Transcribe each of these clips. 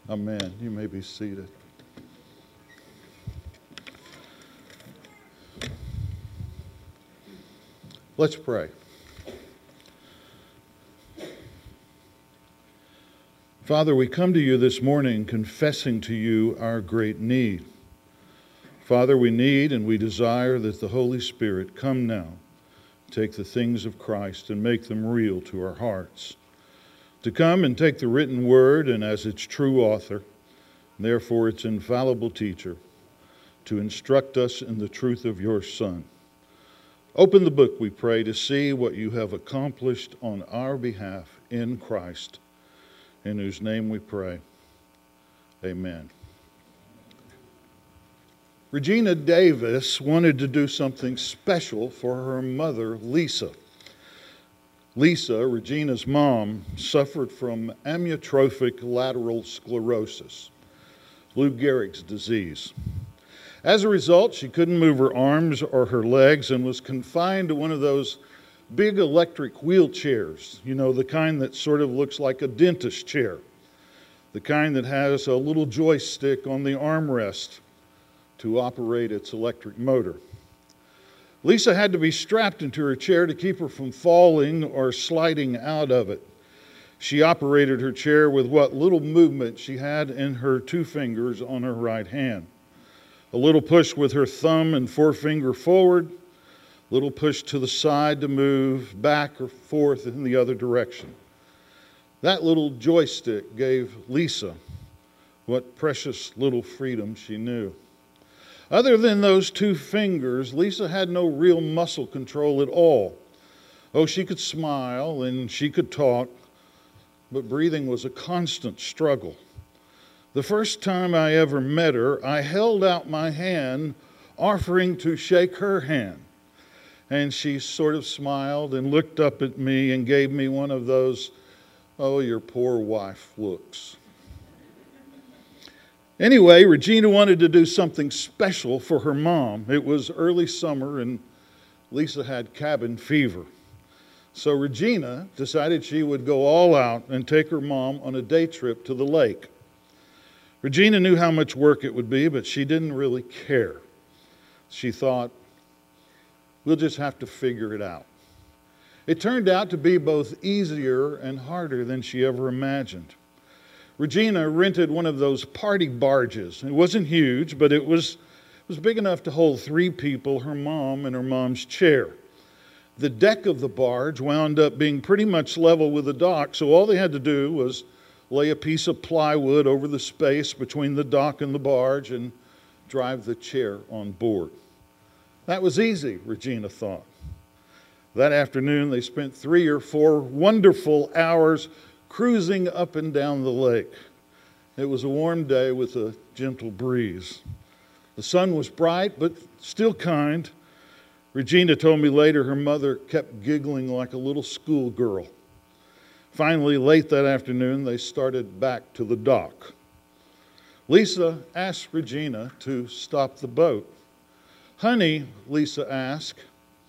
Amen. You may be seated. Let's pray. Father, we come to you this morning confessing to you our great need. Father, we need and we desire that the Holy Spirit come now, take the things of Christ and make them real to our hearts. To come and take the written word and as its true author, and therefore its infallible teacher, to instruct us in the truth of your Son. Open the book, we pray, to see what you have accomplished on our behalf in Christ, in whose name we pray. Amen. Regina Davis wanted to do something special for her mother, Lisa. Lisa, Regina's mom, suffered from amyotrophic lateral sclerosis, Lou Gehrig's disease. As a result, she couldn't move her arms or her legs and was confined to one of those big electric wheelchairs, you know, the kind that sort of looks like a dentist chair, the kind that has a little joystick on the armrest to operate its electric motor. Lisa had to be strapped into her chair to keep her from falling or sliding out of it. She operated her chair with what little movement she had in her two fingers on her right hand. A little push with her thumb and forefinger forward, little push to the side to move back or forth in the other direction. That little joystick gave Lisa what precious little freedom she knew. Other than those two fingers, Lisa had no real muscle control at all. Oh, she could smile and she could talk, but breathing was a constant struggle. The first time I ever met her, I held out my hand, offering to shake her hand. And she sort of smiled and looked up at me and gave me one of those, oh, your poor wife looks. Anyway, Regina wanted to do something special for her mom. It was early summer and Lisa had cabin fever. So Regina decided she would go all out and take her mom on a day trip to the lake. Regina knew how much work it would be, but she didn't really care. She thought, we'll just have to figure it out. It turned out to be both easier and harder than she ever imagined. Regina rented one of those party barges. It wasn't huge, but it was big enough to hold 3 people, her mom and her mom's chair. The deck of the barge wound up being pretty much level with the dock, so all they had to do was lay a piece of plywood over the space between the dock and the barge and drive the chair on board. That was easy, Regina thought. That afternoon, they spent 3 or 4 wonderful hours cruising up and down the lake. It was a warm day with a gentle breeze. The sun was bright, but still kind. Regina told me later her mother kept giggling like a little schoolgirl. Finally, late that afternoon, they started back to the dock. Lisa asked Regina to stop the boat. Honey, Lisa asked,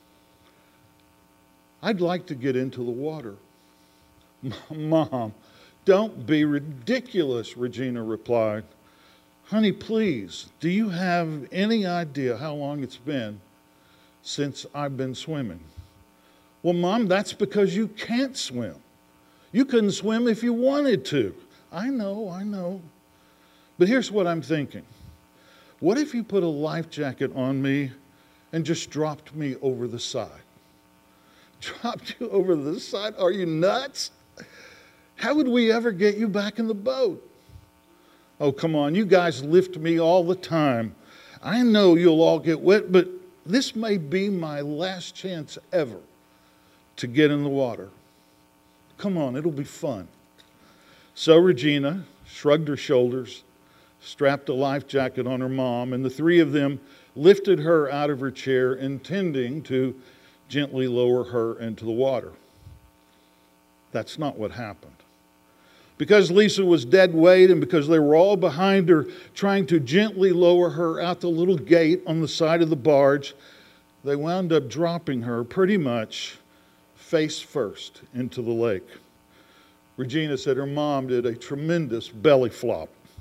I'd like to get into the water. Mom, don't be ridiculous, Regina replied. Honey, please, do you have any idea how long it's been since I've been swimming? Well, Mom, that's because you can't swim. You couldn't swim if you wanted to. I know. But here's what I'm thinking. What if you put a life jacket on me and just dropped me over the side? Dropped you over the side? Are you nuts? How would we ever get you back in the boat? Oh, come on, you guys lift me all the time. I know you'll all get wet, but this may be my last chance ever to get in the water. Come on, it'll be fun. So Regina shrugged her shoulders, strapped a life jacket on her mom, and the 3 of them lifted her out of her chair, intending to gently lower her into the water. That's not what happened. Because Lisa was dead weight and because they were all behind her trying to gently lower her out the little gate on the side of the barge, they wound up dropping her pretty much face first into the lake. Regina said her mom did a tremendous belly flop.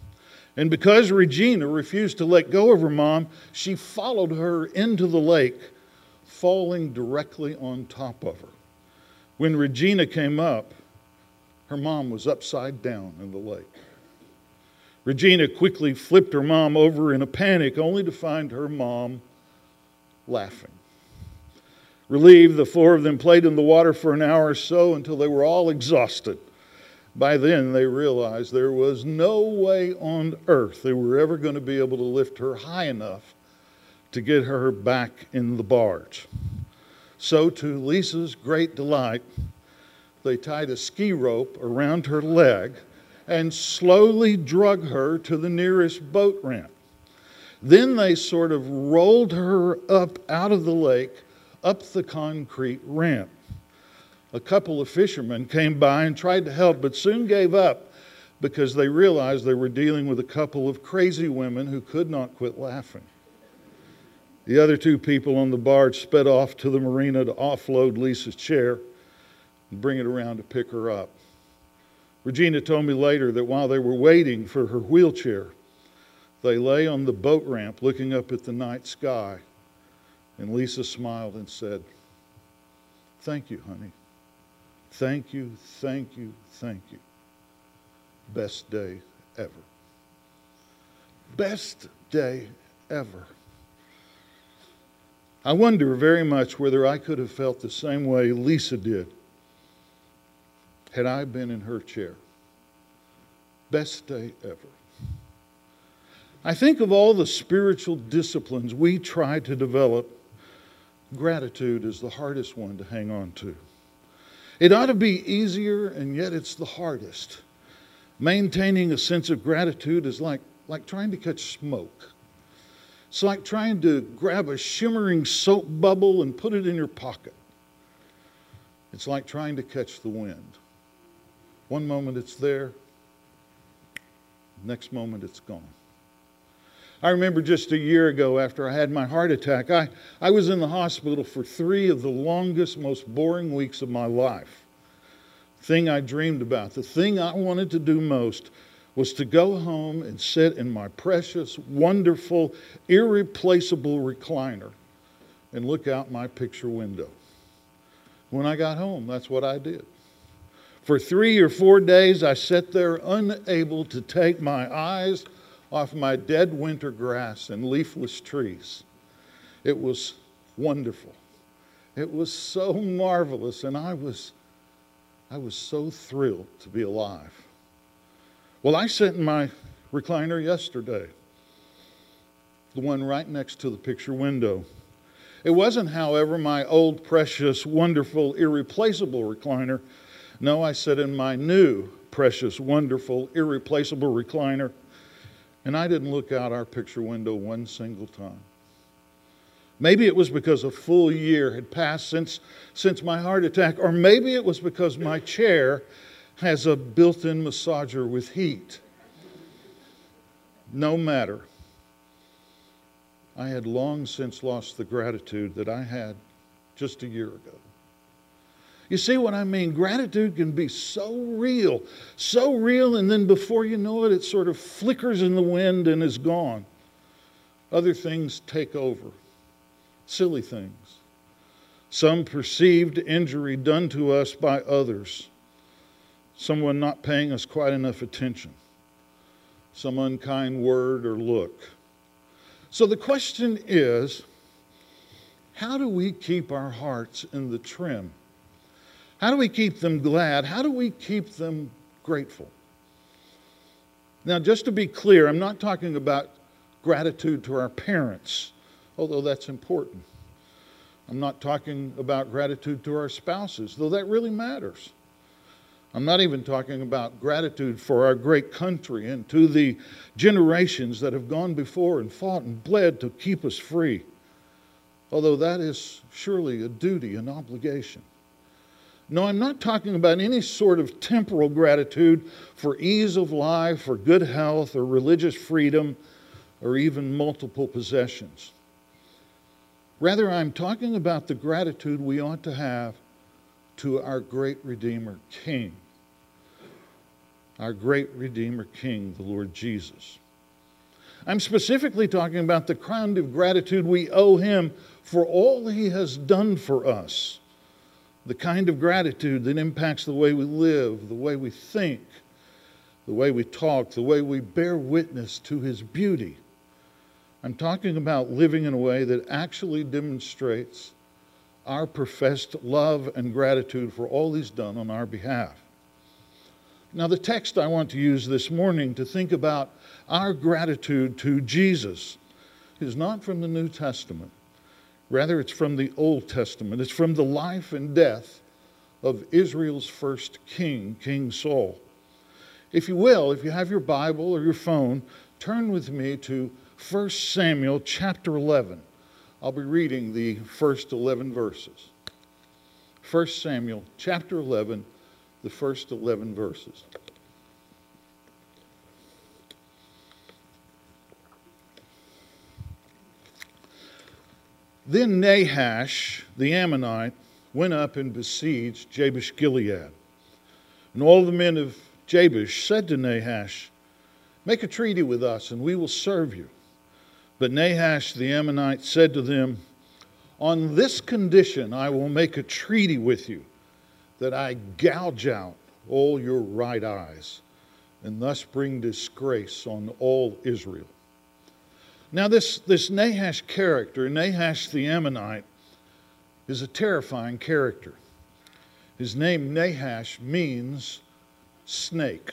And because Regina refused to let go of her mom, she followed her into the lake, falling directly on top of her. When Regina came up, her mom was upside down in the lake. Regina quickly flipped her mom over in a panic, only to find her mom laughing. Relieved, the four of them played in the water for an hour or so until they were all exhausted. By then, they realized there was no way on earth they were ever going to be able to lift her high enough to get her back in the barge. So, to Lisa's great delight, they tied a ski rope around her leg and slowly drug her to the nearest boat ramp. Then they sort of rolled her up out of the lake, up the concrete ramp. A couple of fishermen came by and tried to help, but soon gave up because they realized they were dealing with a couple of crazy women who could not quit laughing. The other two people on the barge sped off to the marina to offload Lisa's chair and bring it around to pick her up. Regina told me later that while they were waiting for her wheelchair, they lay on the boat ramp looking up at the night sky, and Lisa smiled and said, "Thank you, honey. Thank you, thank you, thank you. Best day ever." Best day ever. I wonder very much whether I could have felt the same way Lisa did had I been in her chair. Best day ever. I think of all the spiritual disciplines we try to develop, gratitude is the hardest one to hang on to. It ought to be easier, and yet it's the hardest. Maintaining a sense of gratitude is like trying to catch smoke. It's like trying to grab a shimmering soap bubble and put it in your pocket. It's like trying to catch the wind. One moment it's there, next moment it's gone. I remember just a year ago after I had my heart attack, I was in the hospital for 3 of the longest, most boring weeks of my life. The thing I dreamed about, the thing I wanted to do most, was to go home and sit in my precious, wonderful, irreplaceable recliner and look out my picture window. When I got home, that's what I did. For 3 or 4 days, I sat there unable to take my eyes off my dead winter grass and leafless trees. It was wonderful. It was so marvelous, and I was so thrilled to be alive. Well, I sat in my recliner yesterday, the one right next to the picture window. It wasn't, however, my old, precious, wonderful, irreplaceable recliner. No, I sat in my new, precious, wonderful, irreplaceable recliner, and I didn't look out our picture window one single time. Maybe it was because a full year had passed since my heart attack, or maybe it was because my chair has a built-in massager with heat. No matter. I had long since lost the gratitude that I had just a year ago. You see what I mean? Gratitude can be so real, and then before you know it, it sort of flickers in the wind and is gone. Other things take over. Silly things. Some perceived injury done to us by others. Someone not paying us quite enough attention. Some unkind word or look. So the question is, how do we keep our hearts in the trim? How do we keep them glad? How do we keep them grateful? Now, just to be clear, I'm not talking about gratitude to our parents, although that's important. I'm not talking about gratitude to our spouses, though that really matters. I'm not even talking about gratitude for our great country and to the generations that have gone before and fought and bled to keep us free, although that is surely a duty, an obligation. No, I'm not talking about any sort of temporal gratitude for ease of life or good health or religious freedom or even multiple possessions. Rather, I'm talking about the gratitude we ought to have to our great Redeemer King. Our great Redeemer King, the Lord Jesus. I'm specifically talking about the kind of gratitude we owe him for all he has done for us. The kind of gratitude that impacts the way we live, the way we think, the way we talk, the way we bear witness to his beauty. I'm talking about living in a way that actually demonstrates our professed love and gratitude for all he's done on our behalf. Now, the text I want to use this morning to think about our gratitude to Jesus is not from the New Testament. Rather, it's from the Old Testament. It's from the life and death of Israel's first king, King Saul. If you will, if you have your Bible or your phone, turn with me to 1 Samuel chapter 11. I'll be reading the first 11 verses. 1 Samuel chapter 11, the first 11 verses. Then Nahash the Ammonite went up and besieged Jabesh Gilead. And all the men of Jabesh said to Nahash, "Make a treaty with us, and we will serve you." But Nahash the Ammonite said to them, "On this condition I will make a treaty with you, that I gouge out all your right eyes, and thus bring disgrace on all Israel." Now this Nahash character, Nahash the Ammonite, is a terrifying character. His name Nahash means snake.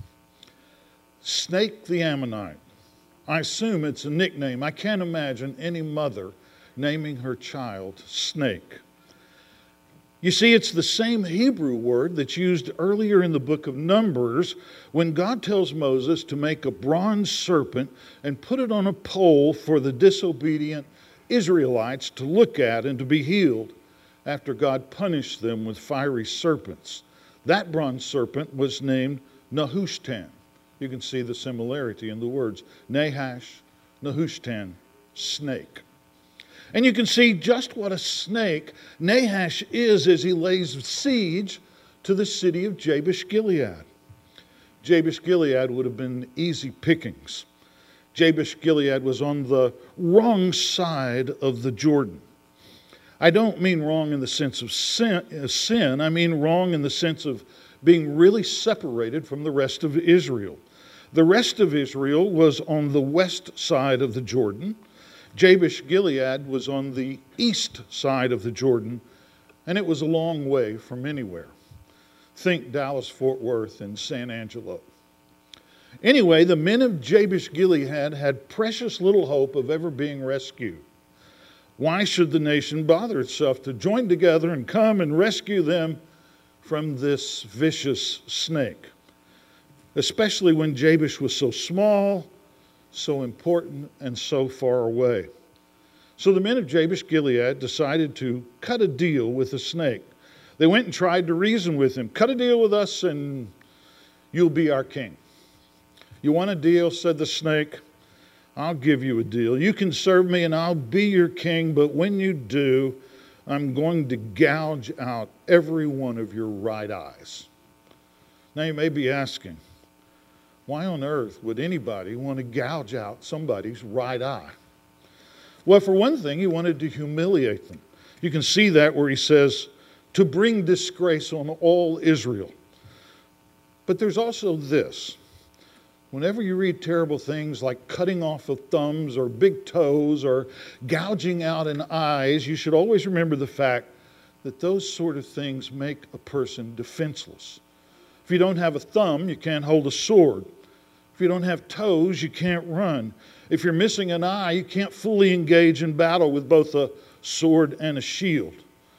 Snake the Ammonite. I assume it's a nickname. I can't imagine any mother naming her child Snake. You see, it's the same Hebrew word that's used earlier in the book of Numbers when God tells Moses to make a bronze serpent and put it on a pole for the disobedient Israelites to look at and to be healed after God punished them with fiery serpents. That bronze serpent was named Nehushtan. You can see the similarity in the words. Nahash, Nehushtan, snake. And you can see just what a snake Nahash is as he lays siege to the city of Jabesh Gilead. Jabesh Gilead would have been easy pickings. Jabesh Gilead was on the wrong side of the Jordan. I don't mean wrong in the sense of sin. I mean wrong in the sense of being really separated from the rest of Israel. The rest of Israel was on the west side of the Jordan. Jabesh Gilead was on the east side of the Jordan, and it was a long way from anywhere. Think Dallas-Fort Worth and San Angelo. Anyway, the men of Jabesh Gilead had precious little hope of ever being rescued. Why should the nation bother itself to join together and come and rescue them from this vicious snake? Especially when Jabesh was so small, so important, and so far away. So the men of Jabesh Gilead decided to cut a deal with the snake. They went and tried to reason with him. "Cut a deal with us and you'll be our king." "You want a deal?" said the snake. "I'll give you a deal. You can serve me and I'll be your king, but when you do, I'm going to gouge out every one of your right eyes." Now you may be asking, why on earth would anybody want to gouge out somebody's right eye? Well, for one thing, he wanted to humiliate them. You can see that where he says, to bring disgrace on all Israel. But there's also this. Whenever you read terrible things like cutting off of thumbs or big toes or gouging out an eyes, you should always remember the fact that those sort of things make a person defenseless. If you don't have a thumb, you can't hold a sword. If you don't have toes, you can't run. If you're missing an eye, you can't fully engage in battle with both a sword and a shield.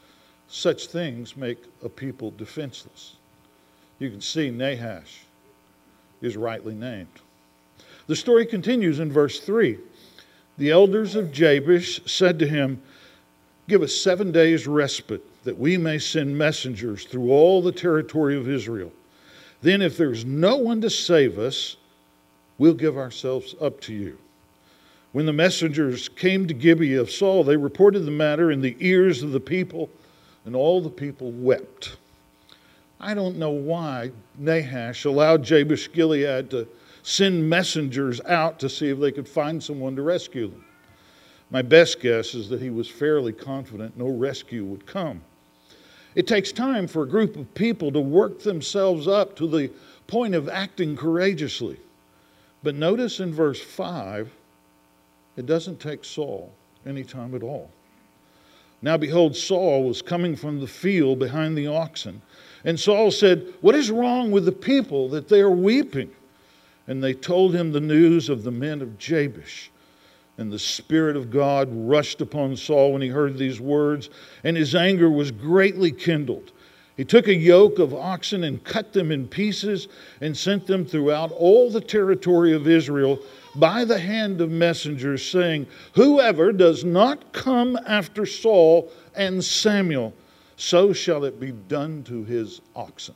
Such things make a people defenseless. You can see Nahash is rightly named. The story continues in verse 3. The elders of Jabesh said to him, "Give us 7 days respite, that we may send messengers through all the territory of Israel. Then if there's no one to save us, we'll give ourselves up to you." When the messengers came to Gibeah of Saul, they reported the matter in the ears of the people, and all the people wept. I don't know why Nahash allowed Jabesh Gilead to send messengers out to see if they could find someone to rescue them. My best guess is that he was fairly confident no rescue would come. It takes time for a group of people to work themselves up to the point of acting courageously. But notice in verse 5, it doesn't take Saul any time at all. Now behold, Saul was coming from the field behind the oxen. And Saul said, "What is wrong with the people that they are weeping?" And they told him the news of the men of Jabesh. And the Spirit of God rushed upon Saul when he heard these words, and his anger was greatly kindled. He took a yoke of oxen and cut them in pieces and sent them throughout all the territory of Israel by the hand of messengers, saying, "Whoever does not come after Saul and Samuel, so shall it be done to his oxen."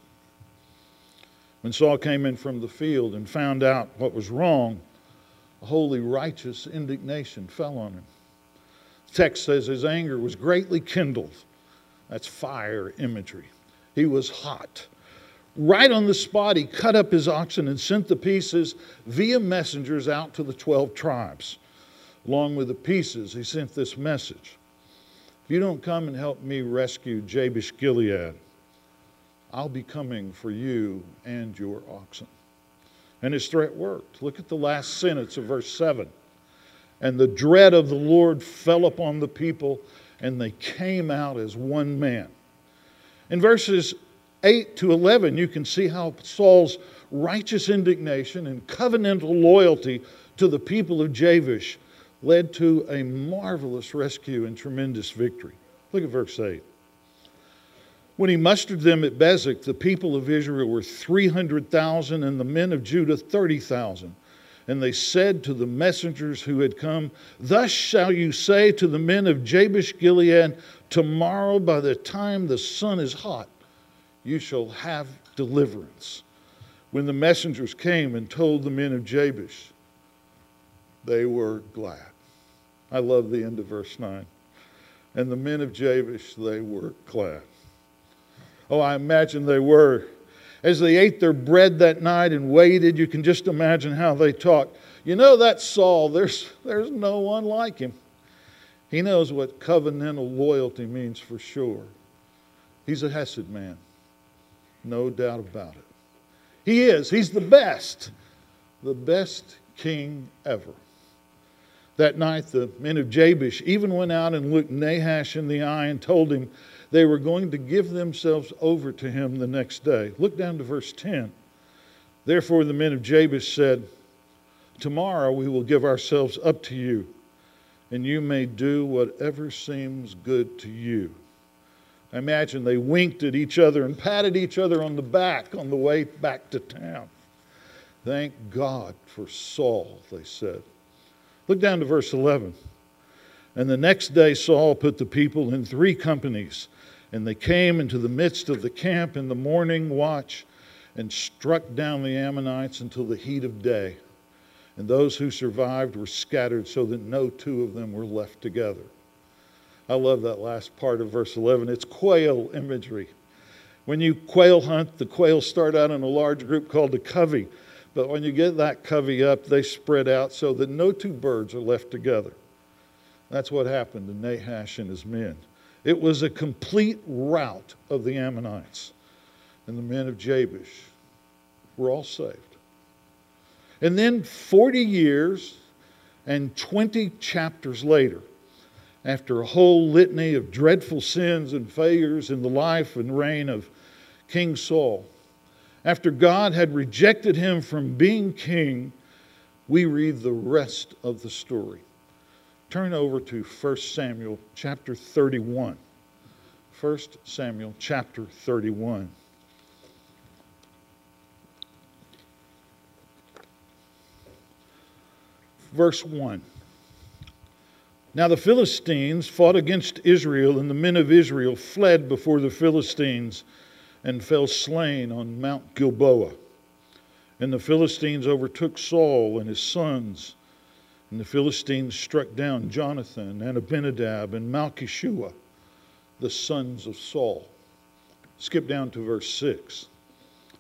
When Saul came in from the field and found out what was wrong, a holy, righteous indignation fell on him. The text says his anger was greatly kindled. That's fire imagery. He was hot. Right on the spot, he cut up his oxen and sent the pieces via messengers out to the 12 tribes. Along with the pieces, he sent this message: "If you don't come and help me rescue Jabesh Gilead, I'll be coming for you and your oxen." And his threat worked. Look at the last sentence of verse 7. "And the dread of the Lord fell upon the people, and they came out as one man." In verses 8 to 11, you can see how Saul's righteous indignation and covenantal loyalty to the people of Jabesh led to a marvelous rescue and tremendous victory. Look at verse 8. "When he mustered them at Bezek, the people of Israel were 300,000, and the men of Judah 30,000. And they said to the messengers who had come, 'Thus shall you say to the men of Jabesh Gilead, tomorrow by the time the sun is hot, you shall have deliverance.' When the messengers came and told the men of Jabesh, they were glad." I love the end of verse 9. "And the men of Jabesh, they were glad." Oh, I imagine they were. As they ate their bread that night and waited, you can just imagine how they talked. "You know that Saul, there's no one like him. He knows what covenantal loyalty means for sure. He's a Hesed man. No doubt about it. He is. He's the best king ever." That night, the men of Jabesh even went out and looked Nahash in the eye and told him they were going to give themselves over to him the next day. Look down to verse 10. "Therefore the men of Jabesh said, 'Tomorrow we will give ourselves up to you, and you may do whatever seems good to you.'" I imagine they winked at each other and patted each other on the back on the way back to town. "Thank God for Saul," they said. Look down to verse 11. "And the next day Saul put the people in 3 companies, and they came into the midst of the camp in the morning watch and struck down the Ammonites until the heat of day. And those who survived were scattered so that no 2 of them were left together." I love that last part of verse 11. It's quail imagery. When you quail hunt, the quails start out in a large group called a covey. But when you get that covey up, they spread out so that no 2 birds are left together. That's what happened to Nahash and his men. It was a complete rout of the Ammonites. And the men of Jabesh were all saved. And then 40 years and 20 chapters later, after a whole litany of dreadful sins and failures in the life and reign of King Saul, after God had rejected him from being king, we read the rest of the story. Turn over to 1 Samuel chapter 31. 1 Samuel chapter 31. Verse 1. "Now the Philistines fought against Israel, and the men of Israel fled before the Philistines and fell slain on Mount Gilboa. And the Philistines overtook Saul and his sons. And the Philistines struck down Jonathan and Abinadab and Malchishua, the sons of Saul." Skip down to verse 6.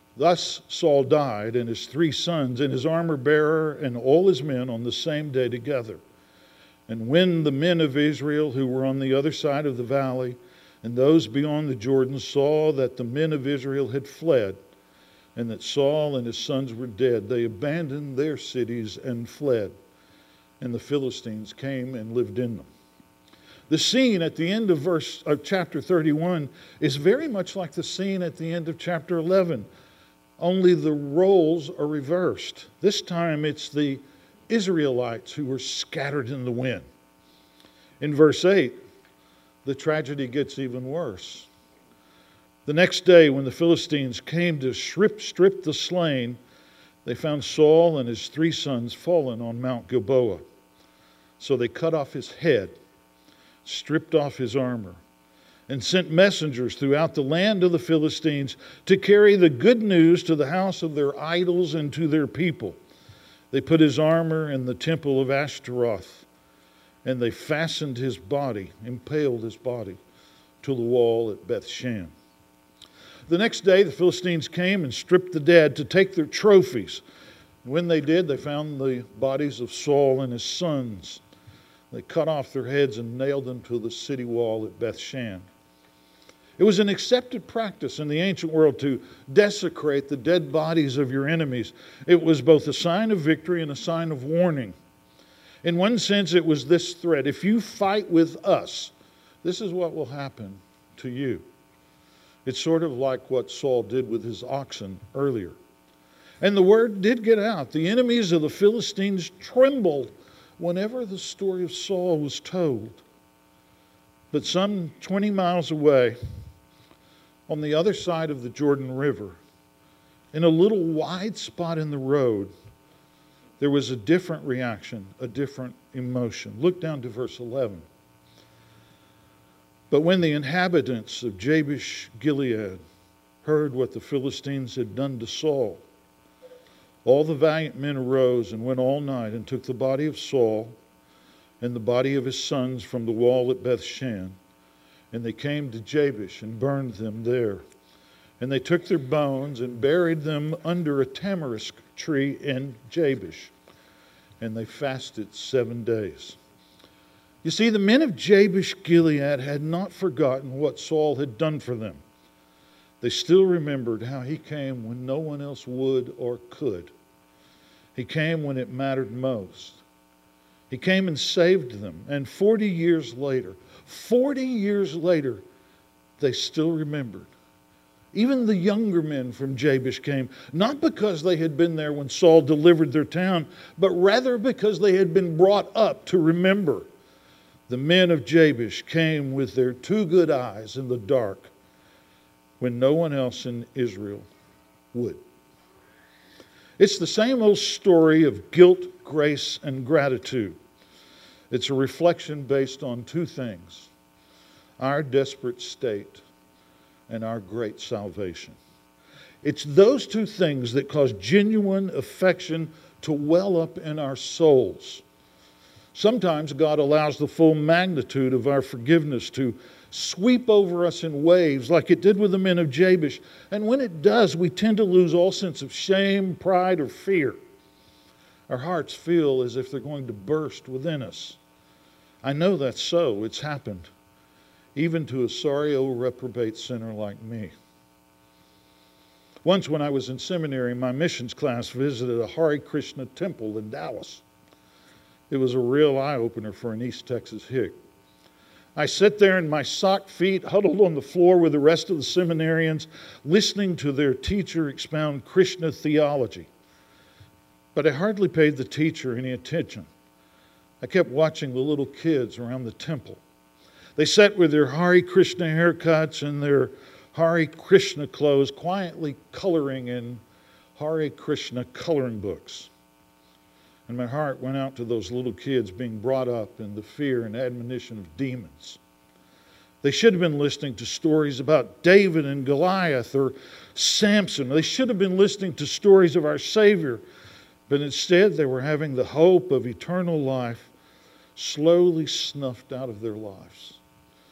Thus Saul died, and his 3 sons, and his armor-bearer, and all his men on the same day together. And when the men of Israel who were on the other side of the valley, and those beyond the Jordan, saw that the men of Israel had fled, and that Saul and his sons were dead, they abandoned their cities and fled. And the Philistines came and lived in them. The scene at the end of chapter 31 is very much like the scene at the end of chapter 11. Only the roles are reversed. This time it's the Israelites who were scattered in the wind. In verse 8, the tragedy gets even worse. The next day, when the Philistines came to strip the slain, they found Saul and his 3 sons fallen on Mount Gilboa. So they cut off his head, stripped off his armor, and sent messengers throughout the land of the Philistines to carry the good news to the house of their idols and to their people. They put his armor in the temple of Ashtaroth, and they fastened his body, impaled his body, to the wall at Bethshan. The next day the Philistines came and stripped the dead to take their trophies. When they did, they found the bodies of Saul and his sons. They cut off their heads and nailed them to the city wall at Bethshan. It was an accepted practice in the ancient world to desecrate the dead bodies of your enemies. It was both a sign of victory and a sign of warning. In one sense, it was this threat: if you fight with us, this is what will happen to you. It's sort of like what Saul did with his oxen earlier. And the word did get out. The enemies of the Philistines trembled whenever the story of Saul was told. But some 20 miles away, on the other side of the Jordan River, in a little wide spot in the road, there was a different reaction, a different emotion. Look down to verse 11. But when the inhabitants of Jabesh Gilead heard what the Philistines had done to Saul, all the valiant men arose and went all night and took the body of Saul and the body of his sons from the wall at Bethshan. And they came to Jabesh and burned them there. And they took their bones and buried them under a tamarisk tree in Jabesh. And they fasted 7 days. You see, the men of Jabesh Gilead had not forgotten what Saul had done for them. They still remembered how he came when no one else would or could. He came when it mattered most. He came and saved them. And 40 years later, they still remembered. Even the younger men from Jabesh came, not because they had been there when Saul delivered their town, but rather because they had been brought up to remember. The men of Jabesh came with their 2 good eyes in the dark when no one else in Israel would. It's the same old story of guilt, grace, and gratitude. It's a reflection based on 2 things: our desperate state and our great salvation. It's those 2 things that cause genuine affection to well up in our souls. Sometimes God allows the full magnitude of our forgiveness to sweep over us in waves like it did with the men of Jabesh. And when it does, we tend to lose all sense of shame, pride, or fear. Our hearts feel as if they're going to burst within us. I know that's so. It's happened. Even to a sorry old reprobate sinner like me. Once when I was in seminary, my missions class visited a Hare Krishna temple in Dallas. It was a real eye-opener for an East Texas hick. I sat there in my socked feet, huddled on the floor with the rest of the seminarians, listening to their teacher expound Krishna theology. But I hardly paid the teacher any attention. I kept watching the little kids around the temple. They sat with their Hare Krishna haircuts and their Hare Krishna clothes, quietly coloring in Hare Krishna coloring books. And my heart went out to those little kids being brought up in the fear and admonition of demons. They should have been listening to stories about David and Goliath or Samson. They should have been listening to stories of our Savior. But instead, they were having the hope of eternal life slowly snuffed out of their lives.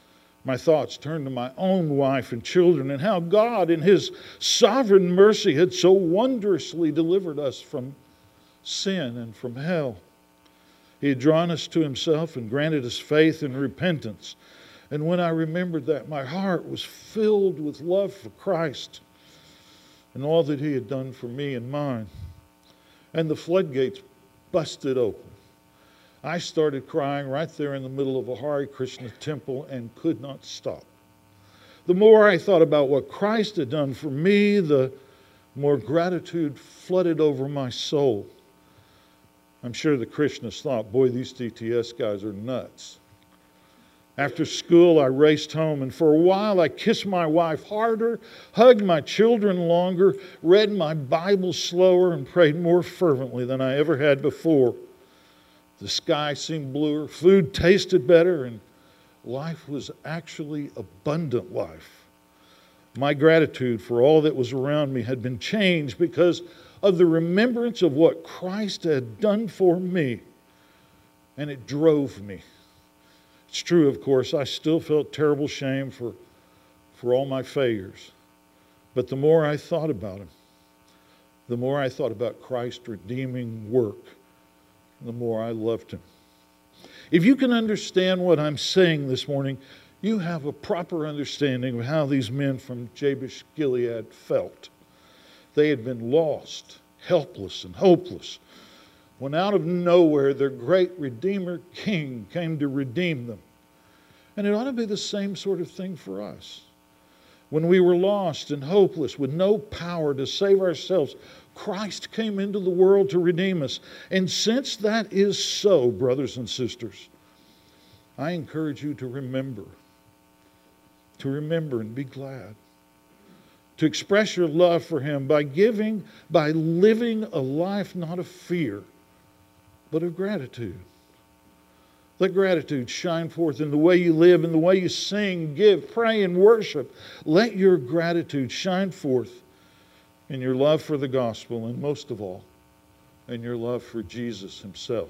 My thoughts turned to my own wife and children and how God, in His sovereign mercy, had so wondrously delivered us from sin and from hell. He had drawn us to Himself and granted us faith and repentance. And when I remembered that, my heart was filled with love for Christ and all that He had done for me and mine. And the floodgates busted open. I started crying right there in the middle of a Hare Krishna temple and could not stop. The more I thought about what Christ had done for me, the more gratitude flooded over my soul. I'm sure the Krishnas thought, boy, these DTS guys are nuts. After school, I raced home, and for a while I kissed my wife harder, hugged my children longer, read my Bible slower, and prayed more fervently than I ever had before. The sky seemed bluer, food tasted better, and life was actually abundant life. My gratitude for all that was around me had been changed because of the remembrance of what Christ had done for me, and it drove me. It's true, of course, I still felt terrible shame for all my failures. But the more I thought about Him, the more I thought about Christ's redeeming work, the more I loved Him. If you can understand what I'm saying this morning, you have a proper understanding of how these men from Jabesh Gilead felt. They had been lost, helpless, and hopeless, when out of nowhere their great Redeemer King came to redeem them. And it ought to be the same sort of thing for us. When we were lost and hopeless with no power to save ourselves, Christ came into the world to redeem us. And since that is so, brothers and sisters, I encourage you to remember and be glad. To express your love for Him by living a life not of fear, but of gratitude. Let gratitude shine forth in the way you live, in the way you sing, give, pray, and worship. Let your gratitude shine forth in your love for the gospel, and most of all, in your love for Jesus Himself.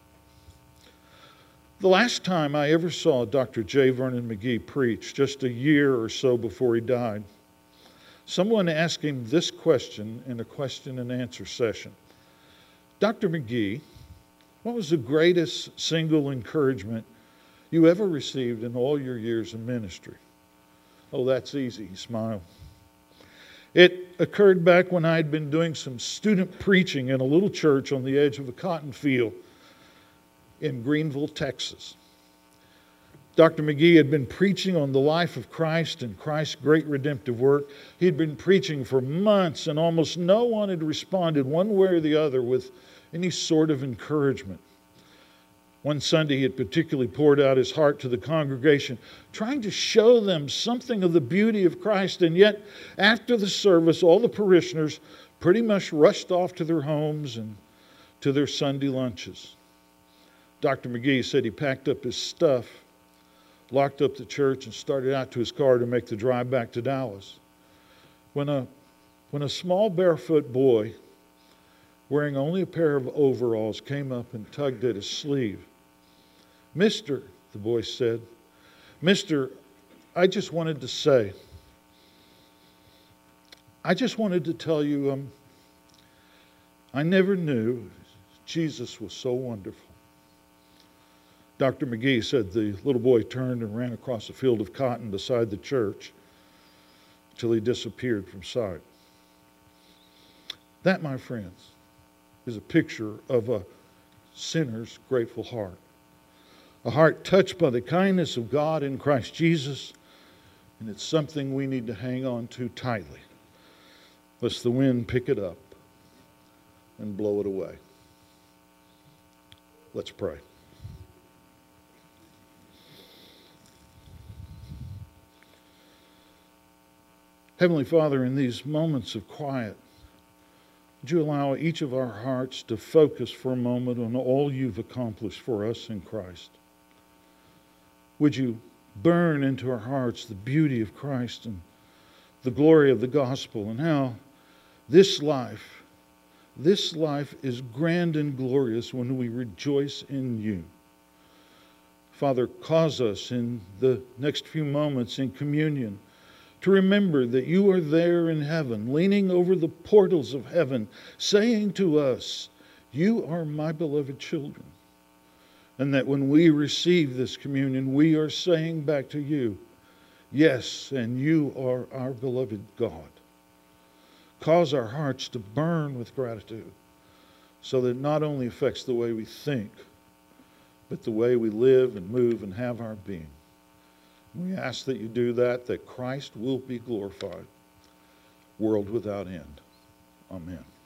The last time I ever saw Dr. J. Vernon McGee preach, just a year or so before he died, someone asked him this question in a question and answer session. Dr. McGee, what was the greatest single encouragement you ever received in all your years in ministry? Oh, that's easy, he smiled. It occurred back when I had been doing some student preaching in a little church on the edge of a cotton field in Greenville, Texas. Dr. McGee had been preaching on the life of Christ and Christ's great redemptive work. He had been preaching for months, and almost no one had responded one way or the other with any sort of encouragement. One Sunday, he had particularly poured out his heart to the congregation, trying to show them something of the beauty of Christ. And yet, after the service, all the parishioners pretty much rushed off to their homes and to their Sunday lunches. Dr. McGee said he packed up his stuff, locked up the church, and started out to his car to make the drive back to Dallas. When a small barefoot boy wearing only a pair of overalls came up and tugged at his sleeve. "Mister," the boy said, "Mister, I just wanted to tell you, I never knew Jesus was so wonderful." Dr. McGee said the little boy turned and ran across a field of cotton beside the church till he disappeared from sight. That, my friends, is a picture of a sinner's grateful heart. A heart touched by the kindness of God in Christ Jesus, and it's something we need to hang on to tightly, lest the wind pick it up and blow it away. Let's pray. Heavenly Father, in these moments of quiet, would you allow each of our hearts to focus for a moment on all you've accomplished for us in Christ? Would you burn into our hearts the beauty of Christ and the glory of the gospel, and how this life is grand and glorious when we rejoice in you. Father, cause us in the next few moments in communion to remember that you are there in heaven, leaning over the portals of heaven, saying to us, you are my beloved children. And that when we receive this communion, we are saying back to you, yes, and you are our beloved God. Cause our hearts to burn with gratitude so that it not only affects the way we think, but the way we live and move and have our being. We ask that you do that Christ will be glorified, world without end. Amen.